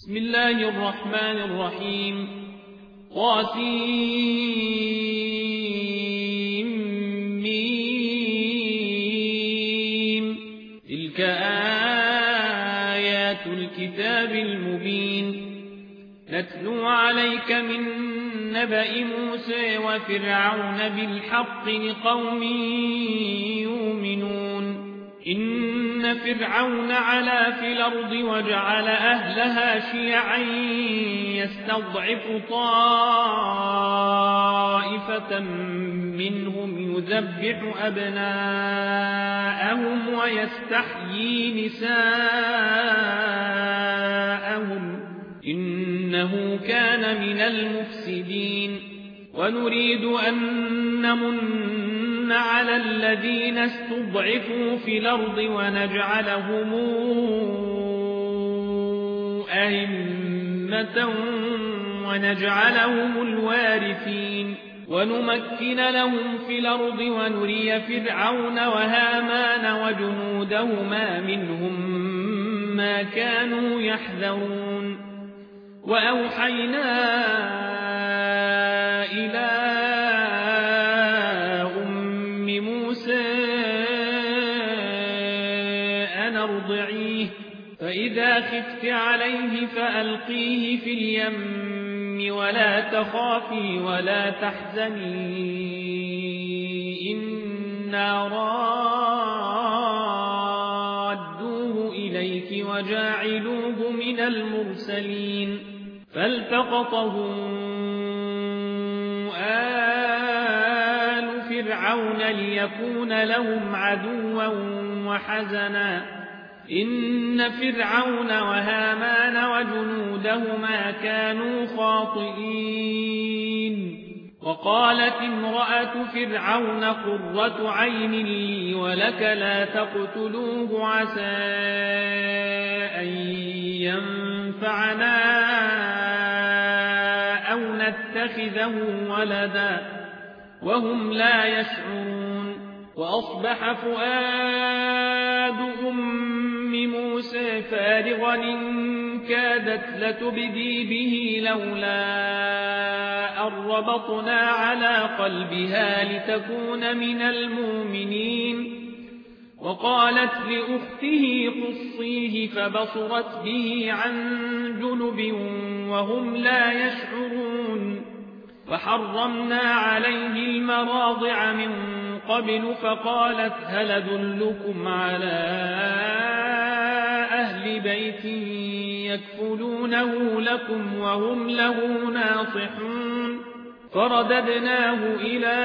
بسم الله الرحمن الرحيم طاسيم تلك آيات الكتاب المبين نتلو عليك من نبأ موسى وفرعون بالحق لقوم يؤمنون إن فرعون علا في الأرض وجعل أهلها شيعا يستضعف طائفة منهم يذبح أبناءهم ويستحيي نساءهم إنه كان من المفسدين ونريد أن نمن على الذين استضعفوا في الأرض ونجعلهم أئمة ونجعلهم الوارثين ونمكن لهم في الأرض ونري فرعون وهامان وجنودهما منهم ما كانوا يحذرون وأوحينا إلى أم موسى أن ارضعيه فإذا خفت عليه فألقيه في اليم ولا تخافي ولا تحزني إنا رادوه إليك وجاعلوه من المرسلين فالتقطه آل فرعون ليكون لهم عدوا وحزنا إن فرعون وهامان وجنودهما كانوا خاطئين وقالت امرأة فرعون قرة عين لي ولك لا تقتلوه عسى أن ينفعنا أو نتخذه ولدا وهم لا يشعرون وأصبح فؤاد أم موسى فارغا إن كادت لتبدي به لولا أن ربطنا على قلبها لتكون من المؤمنين وقالت لأخته قصيه فبصرت به عن جنب وهم لا يشعرون وحرمنا عليه المراضع من قبل فقالت هل أدلكم على أهل بيت يكفلونه لكم وهم له ناصحون فرددناه إلى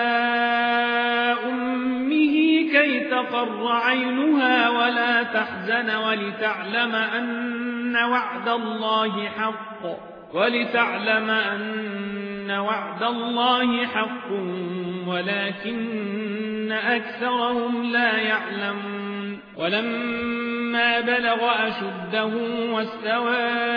أمه كي تقر عينها ولا تحزن ولتعلم أن وعد الله حق ولكن أكثرهم لا يعلمون ولما بلغ أشده واستوى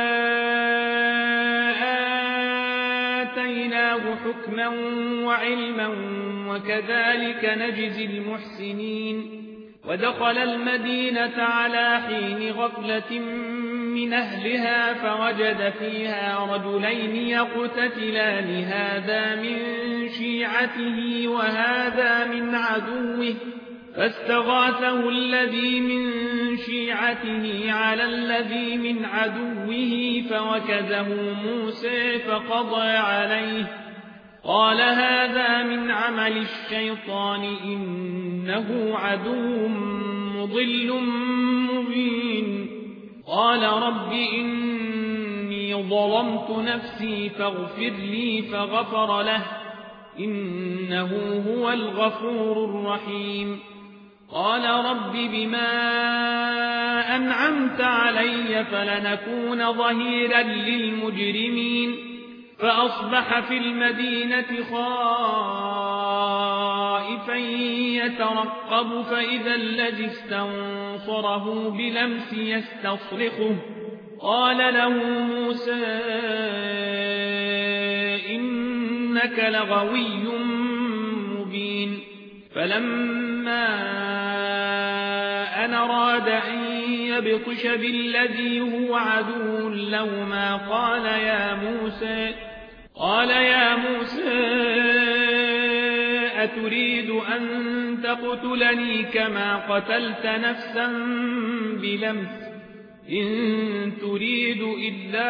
آتيناه حكما وعلما وكذلك نجزي المحسنين ودخل المدينة على حين غفلة من أهلها فوجد فيها رجلين يقتتلان هذا من شيعته وهذا من عدوه فاستغاثه الذي من شيعته على الذي من عدوه فوكزه موسى فقضى عليه قال هذا من عمل الشيطان إنه عدو مضل مبين قال رب إني ظلمت نفسي فاغفر لي فغفر له إنه هو الغفور الرحيم قال رب بما أنعمت علي فلنكون ظهيرا للمجرمين فأصبح في المدينة خائفا يترقب فإذا الذي استنصره بلمس يستصرخه قال له موسى إنك لغوي مبين فلما أن أراد أن يبطش بالذي هو عدو لهما قال يا موسى أتريد أن تقتلني كما قتلت نفسا بلمس إن تريد إلا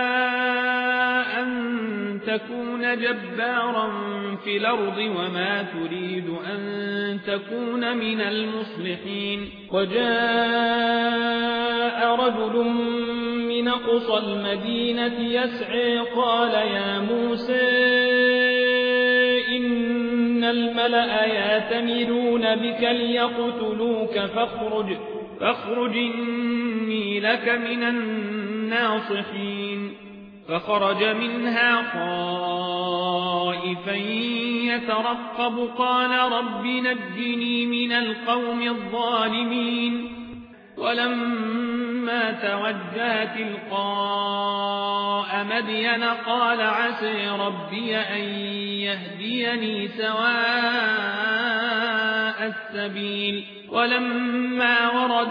أن تكون جبارا في الأرض وما تريد أن تكون من المصلحين. وجاء رجل من أقصى المدينة يسعى قال يا موسى إن الملأ يأتمرون بك ليقتلوك فاخرج إني لك من الناصحين. فخرج منها خائفا يترقب قال رب نجني من القوم الظالمين. ولما توجه تلقاء مدين قال عسى ربي أن يهديني سواء السبيل. ولما ورد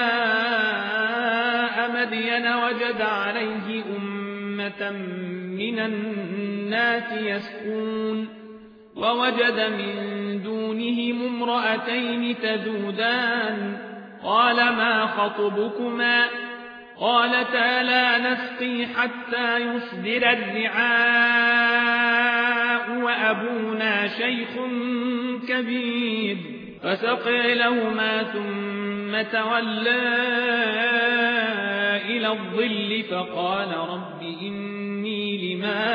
ماء مدين وجد عليه أمة من الناس يسقون ووجد من دونهم امرأتين تذودان قال ما خطبكما قالتا لا نسقي حتى يصدر الرعاء وأبونا شيخ كبير. فسقي لهما ثم تولى إلى الظل فقال رب إني لما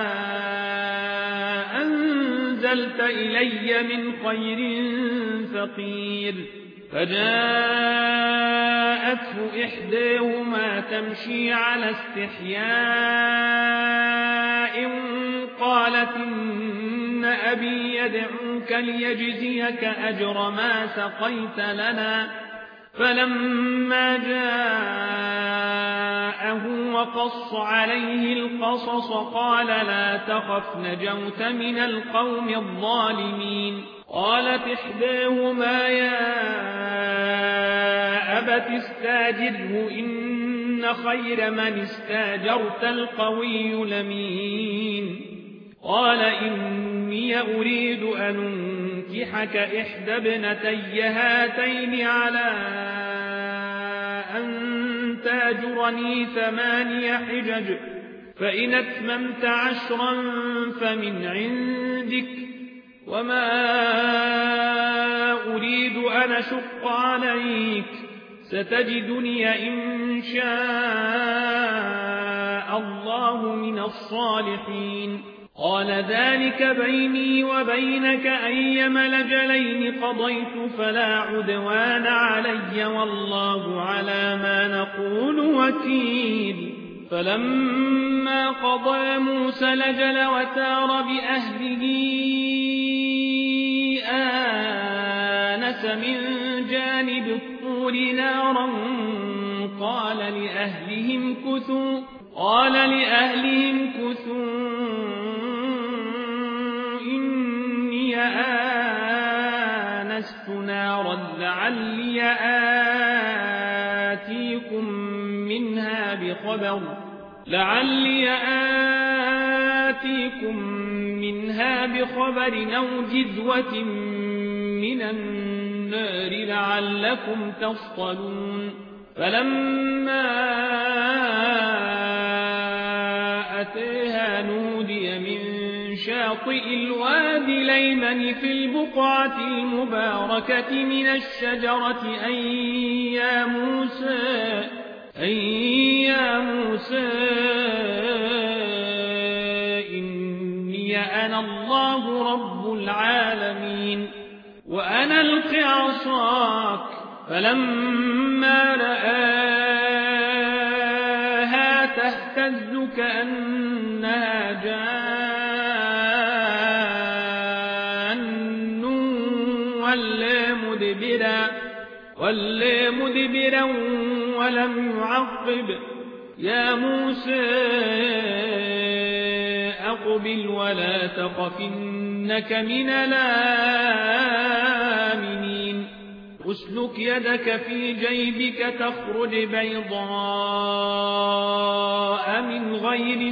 أنزلت إلي من خير فقير. فجاءته إحداهما تمشي على استحياء قالت إن أبي يدعوك ليجزيك أجر ما سقيت لنا. فلما جاءه وقص عليه القصص قال لا تخف نجوت من القوم الظالمين. قالت إحداهما يا أبت استاجره إن خير من استاجرت القوي الأمين. قال إني أريد أن أنكحك إحدى ابنتي هاتين على أن تاجرني 8 حجج فإن أتممت 10 فمن عندك وما أريد أن أشق عليك ستجدني إن شاء الله من الصالحين. قال ذلك بيني وبينك أيما الأجلين قضيت فلا عدوان علي والله على ما نقول وكيل. فلما قضى موسى الأجل وسار بأهله آنس من جانب الطور نارا قال لأهلهم كثوا إني آنست نارا لعلي آتيكم منها بخبر أو جذوة من النار لعلكم تصطلون. فلما أتيها نودي من شاطئ الوادي الأيمن في البقعة المباركة من الشجرة أن يا موسى إني أنا الله رب العالمين وأنا ألق عصاك. فلما رآها تهتز كأنها جان ولى مدبرا ولم يعقب. يا موسى أقبل ولا تخف إنك من الآمنين. أسلك يدك في جيبك تخرج بيضاء من غير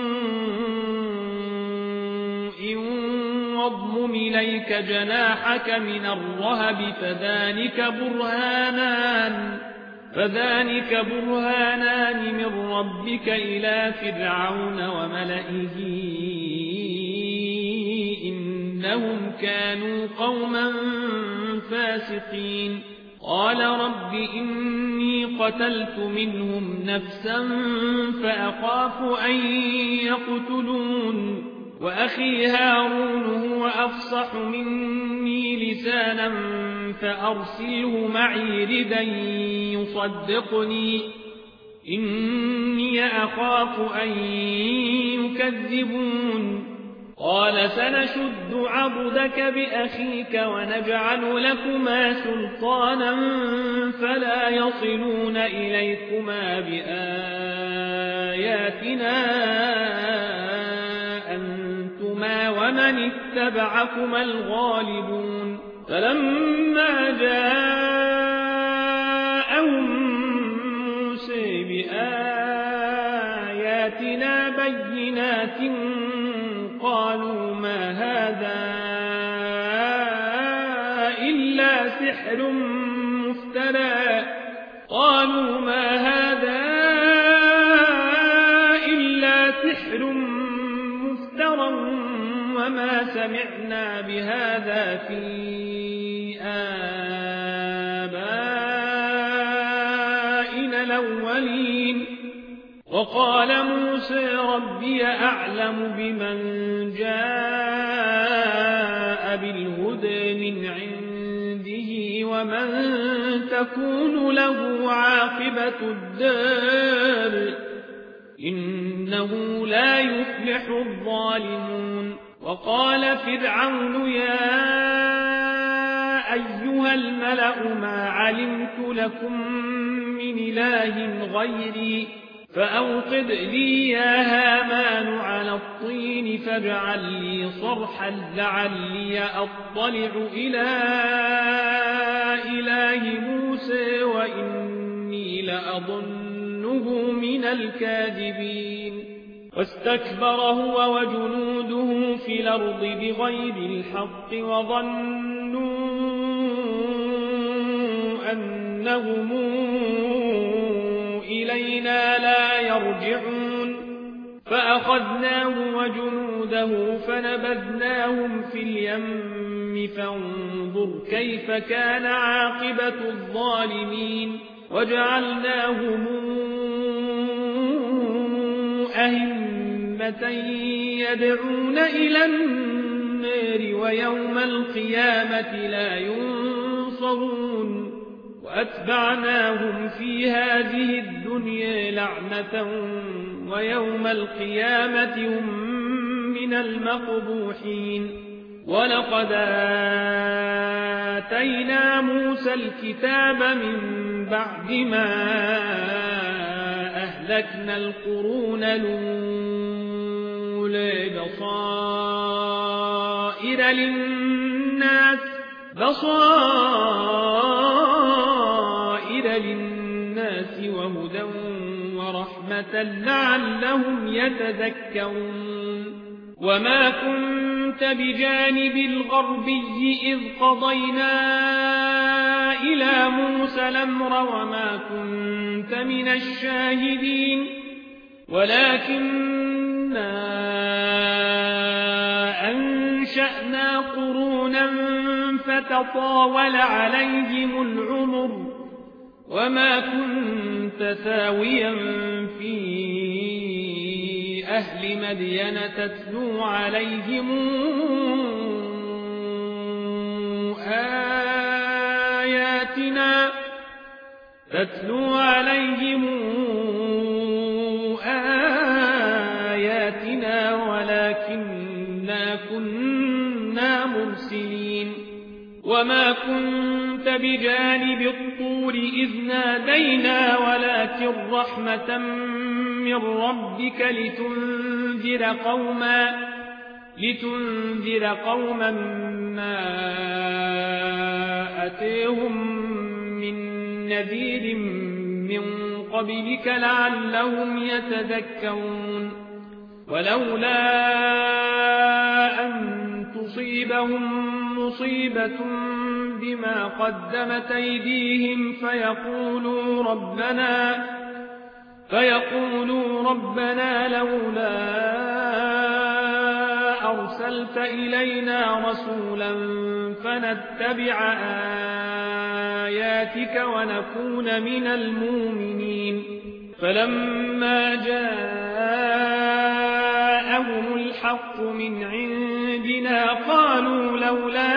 سوء واضمم إليك جناحك من الرهب فذلك برهانان من ربك إلى فرعون وملئه إنهم كانوا قوما فاسقين قال رب إني قتلت منهم نفسا فأخاف أن يقتلون وأخي هارون هو أفصح مني لسانا فأرسله معي ردا يصدقني إني أخاف أن يكذبون قال سنشد عضدك بأخيك ونجعل لكما سلطانا فلا يصلون إليكما بآياتنا أنتما ومن اتبعكما الغالبون فلما جاءهم موسى بآياتنا بينات قالوا ما هذا إلا سحر مفترى وما سمعنا بهذا في آبائنا الأولين وقال موسى ربي أعلم بمن جاء بالهدى من عنده ومن تكون له عاقبة الدار إنه لا يفلح الظالمون وقال فرعون يا أيها الملأ ما علمت لكم من إله غيري فأوقد لي يا هامان على الطين فاجعل لي صرحا لعلي أطلع إلى إله موسى وإني لأظنه من الكاذبين واستكبر هو وجنوده في الأرض بغير الحق وظنوا أنهم إلينا لا يرجعون فأخذناه وجنوده فنبذناهم في اليم فانظر كيف كان عاقبة الظالمين وجعلناهم أئمة يدعون إلى النار ويوم القيامة لا ينصرون وأتبعناهم في هذه الدنيا لعنة ويوم القيامة هم من المقبوحين ولقد آتينا موسى الكتاب من بعد ما أهلكنا القرون الأولى بصائر للناس وهدى ورحمة لعلهم يتذكرون وما كنت بجانب الغربي إذ قضينا إلى موسى الأمر وما كنت من الشاهدين ولكننا أنشأنا قرونا فتطاول عليهم العمر وما كنت ثاويا في أهل مدين تتلو عليهم آياتنا ولكننا كنا مرسلين وما كنت بجانب الطور إذ نادينا ولكن رحمة من ربك لتنذر قوما ما أتيهم نذير من قبلك لعلهم يتذكرون ولولا أن تصيبهم مصيبة بما قدمت أيديهم فيقولوا ربنا لولا أرسلت إلينا رسولا فنتبع آياتك ونكون من المؤمنين فلما جاءهم الحق من عندنا قالوا لولا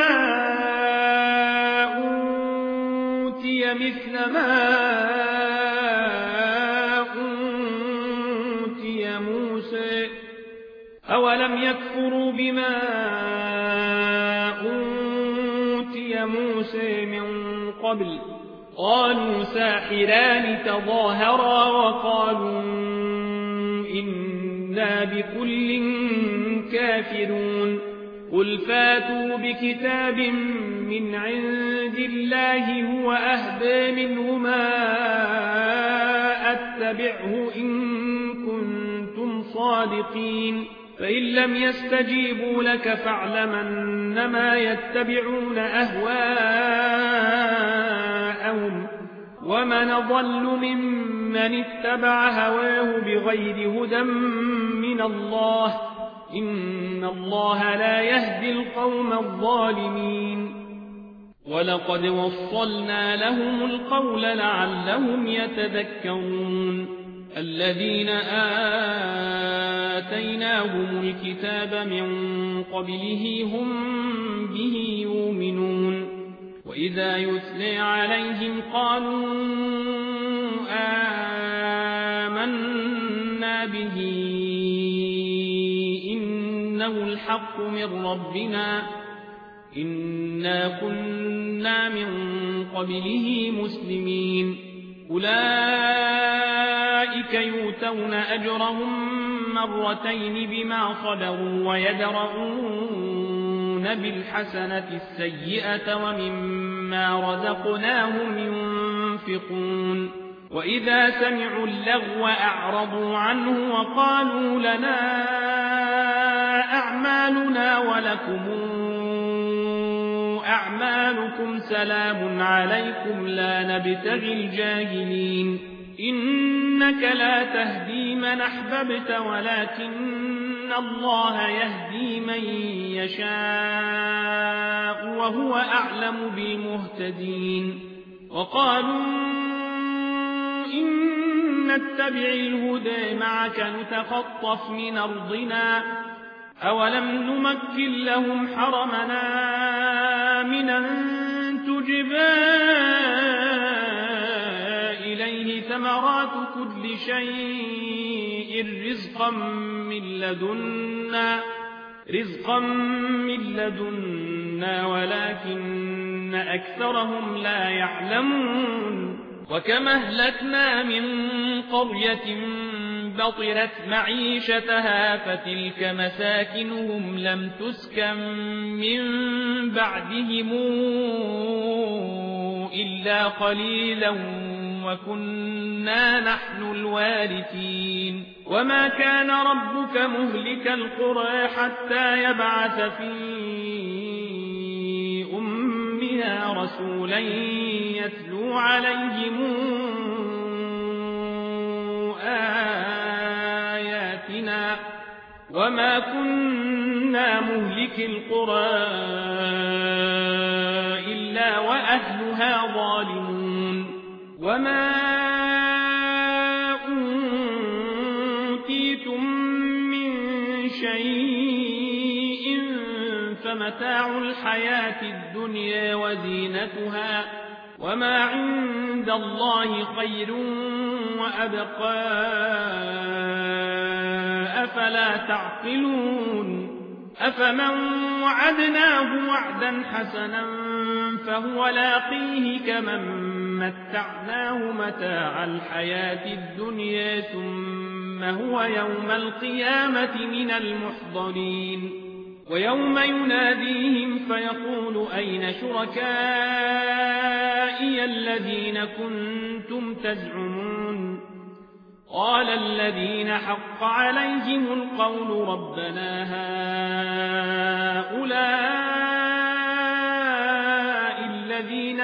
أوتي مثل ما أوتي موسى أولم يكفروا بما أوتي موسى من قبل قالوا ساحران تظاهرا وقالوا إنا بكل كافرون قل فاتوا بكتاب من عند الله هو أهدى منهما أتبعه إن كنتم صادقين فإن لم يستجيبوا لك فاعلم أنما يتبعون أهواءهم ومن ضل ممن اتبع هواه بغير هدى من الله إن الله لا يهدي القوم الظالمين ولقد وصلنا لهم القول لعلهم يتذكرون الذين آتيناهم الكتاب من قبله هم به يؤمنون وإذا يتلى عليهم قالوا آمنا به إنه الحق من ربنا إنا كنا من قبله مسلمين أولئك يؤتون أجرهم مرتين بما صبروا ويدرؤون بالحسنة السيئة ومما رزقناهم ينفقون وإذا سمعوا اللغو أعرضوا عنه وقالوا لنا أعمالنا ولكم أعمالكم سلام عليكم لا نبتغي الجاهلين إنك لا تهدي من أحببت ولكن الله يهدي من يشاء وهو أعلم بالمهتدين وقالوا إن نتبع الهدى معك نتخطف من أرضنا أولم نمكن لهم حرمنا من أن تجبى إليه ثمرات كل شيء رزقا من لدنا ولكن أكثرهم لا يعلمون وكما أهلكنا من قرية بطرت معيشتها فتلك مساكنهم لم تسكن من بعدهم إلا قليلا وكنا نحن الوارثين وما كان ربك مهلك القرى حتى يبعث في أمها رسولا يتلو عليهم آياتنا وما كنا مهلك القرى إلا وأهلها ظالمون وما أوتيتم من شيء فمتاع الحياة الدنيا وزينتها وما عند الله خير وأبقى أفلا تعقلون أفمن وعدناه وعدا حسنا فهو لاقيه كمن متعناه متاع الحياة الدنيا ثم هو يوم القيامة من المحضرين ويوم يناديهم فيقول أين شركائي شركائي الذين كنتم تزعمون قال الذين حق عليهم القول ربنا هؤلاء الذين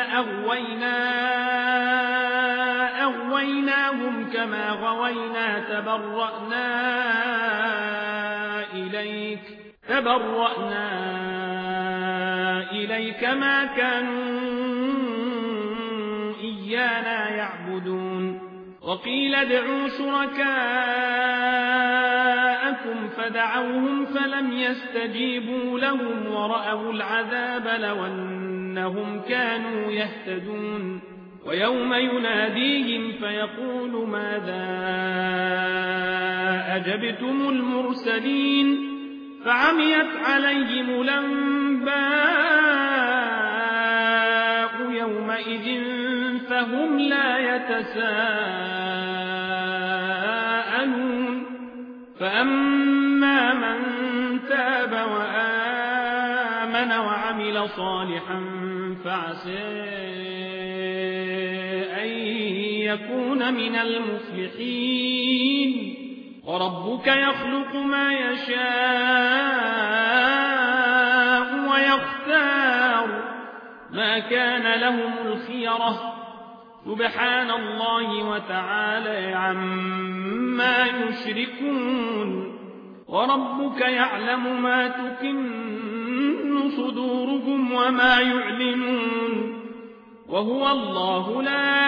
أغويناهم كما غوينا تبرأنا إليك ما كانوا إيانا يعبدون وقيل ادعوا شركاءكم فدعوهم فلم يستجيبوا لهم ورأوا العذاب لو أنهم كانوا يهتدون ويوم يناديهم فيقول ماذا أجبتم المرسلين فعميت عليهم الأنباء يومئذ فهم لا يتساءلون فأما من تاب وآمن وعمل صالحا فعسى أن يكون من المفلحين وربك يخلق ما يشاء ويختار ما كان لهم الخيرة سبحان الله وتعالى عما يشركون وربك يعلم ما تكن صدورهم وما يعلنون وهو الله لا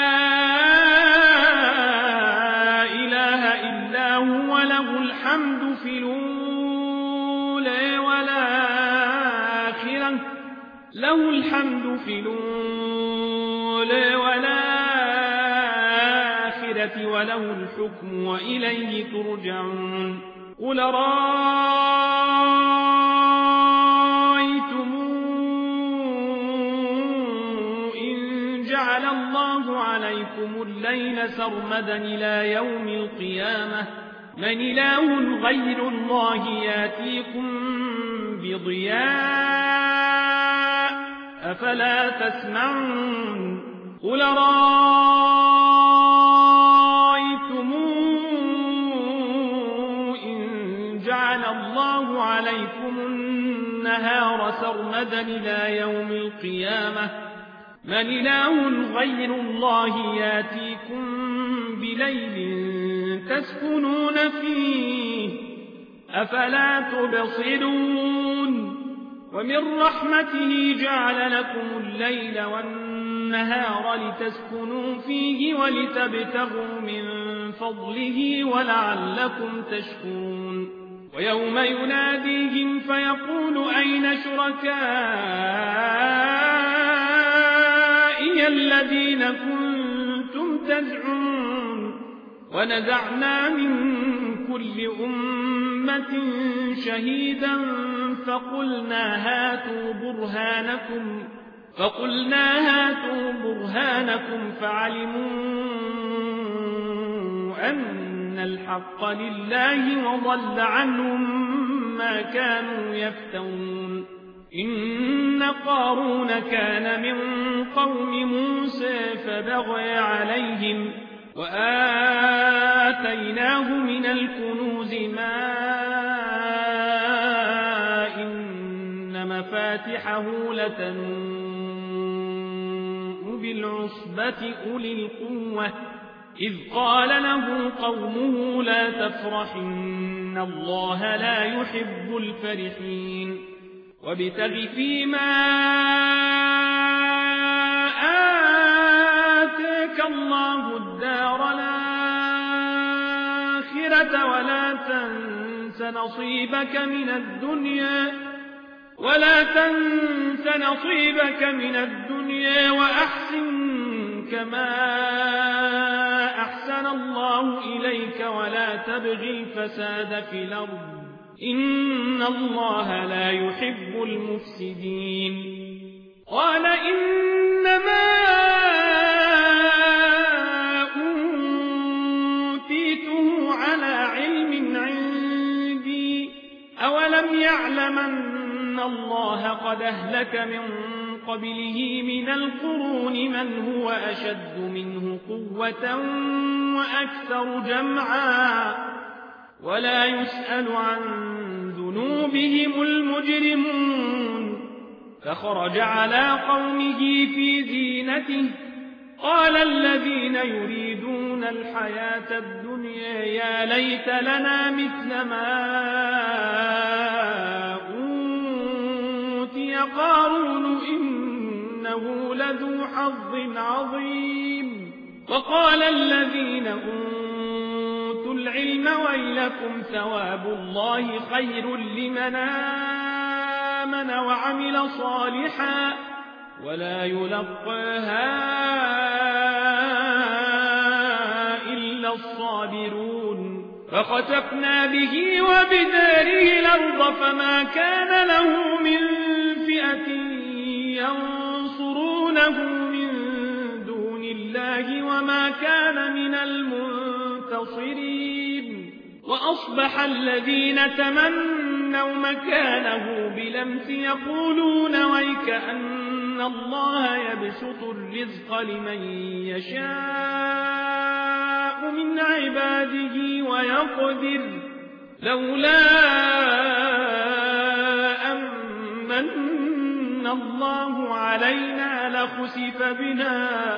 إله إلا هو له الحمد في الأولى والآخرة وله الحكم وإليه ترجعون قل رأيتم إن جعل الله عليكم الليل سرمدا إلى يوم القيامة من إله غير الله ياتيكم بضياء أفلا تسمعون قل رأيتم إن جعل الله عليكم النهار سرمدا إلى يوم القيامة من إله غير الله ياتيكم بليل تسكنون فيه أفلا تبصرون ومن رحمته جعل لكم الليل والنهار لتسكنوا فيه ولتبتغوا من فضله ولعلكم تشكرون ويوم يناديهم فيقول أين شركائي الذين كنتم تزعمون ونزعنا من كل أمة شهيدا فقلنا هاتوا برهانكم فعلموا أن الحق لله وضل عنهم ما كانوا يفترون إن قارون كان من قوم موسى فبغى عليهم وآتيناه من الكنوز ما إن مفاتحه لتنوء بالعصبة أولي القوة إذ قال له قومه لا تفرح إن الله لا يحب الفرحين وابتغ فيما آتاك الله الدار الآخرة ولا تنس نصيبك من الدنيا وأحسن كما أحسن الله إليك ولا تبغي الفساد في الأرض إن الله لا يحب المفسدين قال إنما أوتيته على علم عندي أولم يعلم أن الله قد أهلك من قبله من القرون من هو أشد منه قوة وأكثر جمعا ولا يسأل عن ذنوبهم المجرمون فخرج على قومه في زينته قال الذين يريدون الحياة الدنيا يا ليت لنا مثل ما أوتي قارون إنه لذو حظ عظيم وقال الذين أوتوا العلم ويلكم ثواب الله خير لمن آمن وعمل صالحا ولا يلقاها إلا الصابرون فخسفنا به وبداره الأرض فما كان له من فئة ينصرونه من دون الله وما كان من المنتصرين وأصبح الذين تمنوا مكانه بلمس يقولون ويكأن الله يبسط الرزق لمن يشاء من عباده ويقدر لولا أمن الله علينا لخسف بنا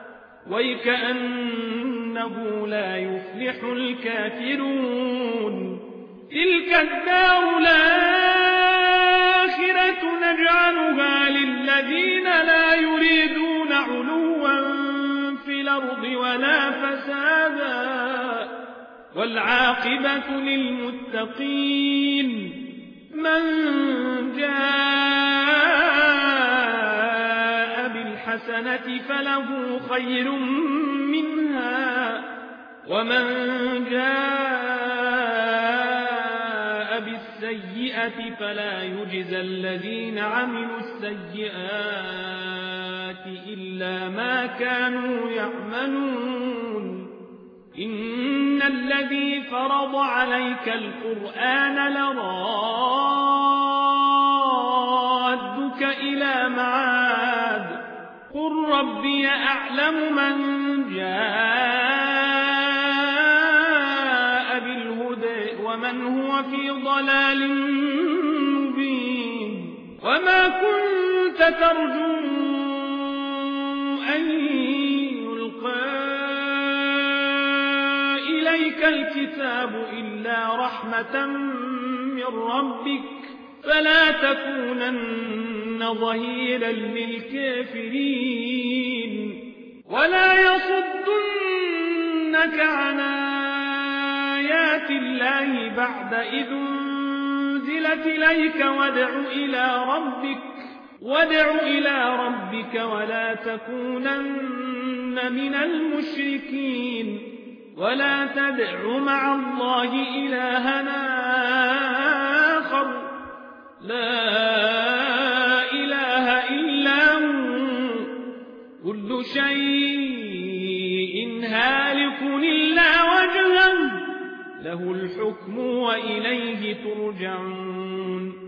ويكأنه لا يفلح الكافرون تلك الدار الآخرة نجعلها للذين لا يريدون علوا في الأرض ولا فسادا والعاقبة للمتقين من جاء بالحسنة فله خير منها ومن جاء بالسيئة فلا يجزى الذين عملوا السيئات إلا ما كانوا يعملون إن الذي فرض عليك القرآن لرادك إلى معاد قل ربي أعلم من جاء بالهدى ومن هو في ضلال مبين وما كنت ترجو أن يلقى إليك الكتاب إلا رحمة من ربك فلا تكونن ظهيرا للكافرين ولا يصدنك عن آيات الله بعد إذ أنزلت إليك وادع إلى ربك ولا تكونن من المشركين ولا تدع مع الله إلهنا آخر لا إله إلا هو كل شيء هالك إلا وجهه له الحكم وإليه ترجعون